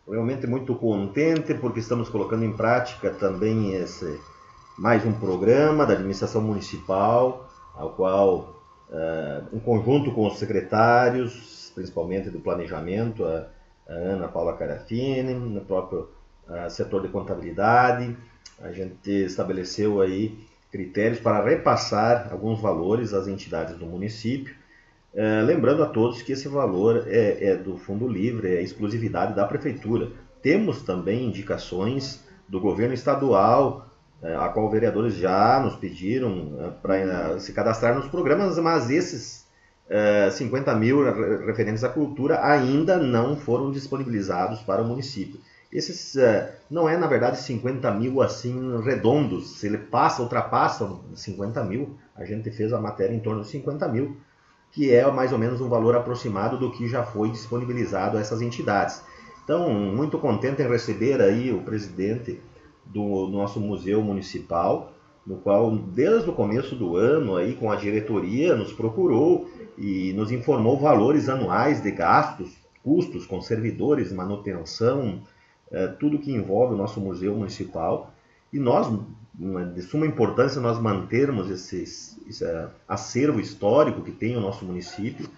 realmente muito contente porque estamos colocando em prática também mais um programa da administração municipal, ao qual, em conjunto com os secretários, principalmente do planejamento, a Ana Paula Carafini, no próprio setor de contabilidade, a gente estabeleceu aí critérios para repassar alguns valores às entidades do município. Lembrando a todos que esse valor é do Fundo Livre, é exclusividade da Prefeitura. Temos também indicações do governo estadual, a qual vereadores já nos pediram para se cadastrar nos programas, mas esses 50 mil referentes à cultura ainda não foram disponibilizados para o município. Esses não é, na verdade, 50 mil assim redondos. Se ele ultrapassa 50 mil, a gente fez a matéria em torno de 50 mil, que é mais ou menos um valor aproximado do que já foi disponibilizado a essas entidades. Então, muito contente em receber aí o presidente do nosso museu municipal, no qual, desde o começo do ano, aí, com a diretoria, nos procurou e nos informou valores anuais de gastos, custos com servidores, manutenção, tudo que envolve o nosso museu municipal. E nós, de suma importância, nós mantermos esse acervo histórico que tem o nosso município.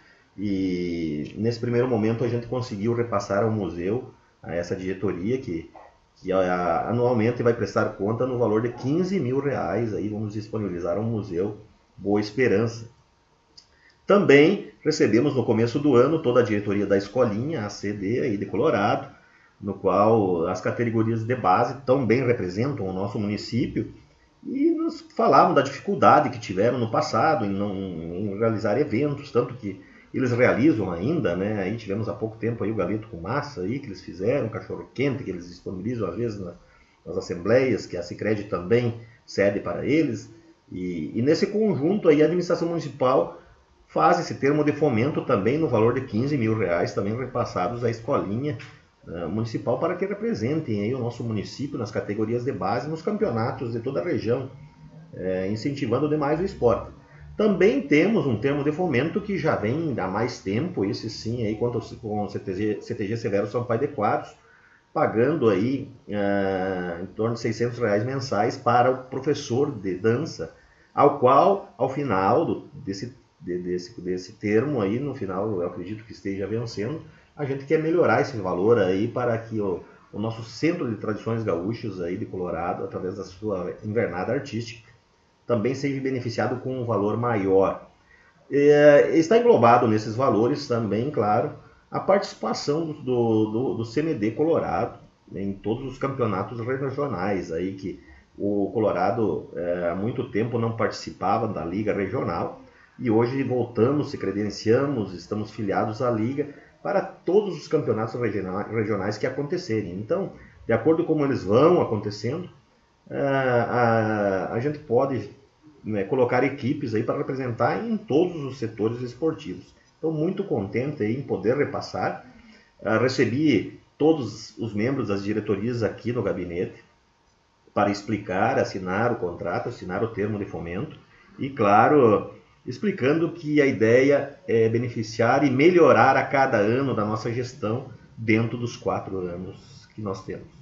E nesse primeiro momento a gente conseguiu repassar ao museu, a essa diretoria, que anualmente vai prestar conta no valor de 15 mil reais. Aí vamos disponibilizar ao Museu Boa Esperança. Também recebemos no começo do ano toda a diretoria da Escolinha, a CD aí de Colorado, no qual as categorias de base também representam o nosso município e nos falavam da dificuldade que tiveram no passado em realizar eventos, tanto que eles realizam ainda, né? Aí tivemos há pouco tempo aí o galeto com massa aí que eles fizeram, o cachorro quente que eles disponibilizam às vezes nas assembleias, que a Sicredi também cede para eles. E nesse conjunto aí a administração municipal faz esse termo de fomento também no valor de 15 mil reais, também repassados à Escolinha municipal, para que representem aí o nosso município nas categorias de base, nos campeonatos de toda a região, incentivando demais o esporte. Também temos um termo de fomento que já vem há mais tempo, esse sim, aí, com o CTG Severo Sampaio de Quadros, pagando aí em torno de 600 reais mensais para o professor de dança, ao qual, ao final desse termo, aí, no final, eu acredito que esteja vencendo, a gente quer melhorar esse valor aí para que o nosso Centro de Tradições Gaúchas aí de Colorado, através da sua invernada artística, também seja beneficiado com um valor maior. Está englobado nesses valores também, claro, a participação do CMD Colorado em todos os campeonatos regionais, aí que o Colorado há muito tempo não participava da Liga Regional e hoje voltamos, se credenciamos, estamos filiados à Liga para todos os campeonatos regionais que acontecerem. Então, de acordo com como eles vão acontecendo, a gente pode colocar equipes aí para representar em todos os setores esportivos. Estou muito contente aí em poder repassar. Recebi todos os membros das diretorias aqui no gabinete para explicar, assinar o contrato, assinar o termo de fomento e, claro, explicando que a ideia é beneficiar e melhorar a cada ano da nossa gestão dentro dos 4 anos que nós temos.